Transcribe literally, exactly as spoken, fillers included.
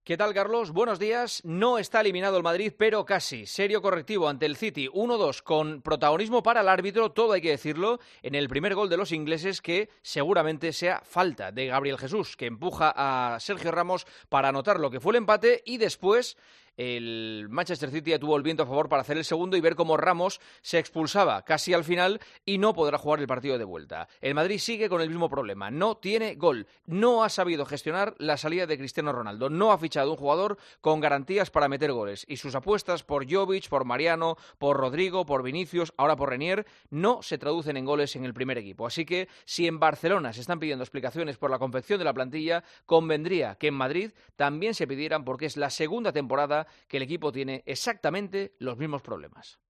¿Qué tal, Carlos? Buenos días. No está eliminado el Madrid, pero casi. Serio correctivo ante el City, uno dos, con protagonismo para el árbitro, todo hay que decirlo, en el primer gol de los ingleses, que seguramente sea falta de Gabriel Jesús, que empuja a Sergio Ramos para anotar lo que fue el empate, y después el Manchester City ya tuvo el viento a favor para hacer el segundo y ver cómo Ramos se expulsaba casi al final y no podrá jugar el partido de vuelta. El Madrid sigue con el mismo problema, no tiene gol, no ha sabido gestionar la salida de Cristiano Ronaldo, no ha fichado un jugador con garantías para meter goles y sus apuestas por Jovic, por Mariano, por Rodrigo, por Vinicius, ahora por Renier, no se traducen en goles en el primer equipo. Así que si en Barcelona se están pidiendo explicaciones por la confección de la plantilla, convendría que en Madrid también se pidieran, porque es la segunda temporada que el equipo tiene exactamente los mismos problemas.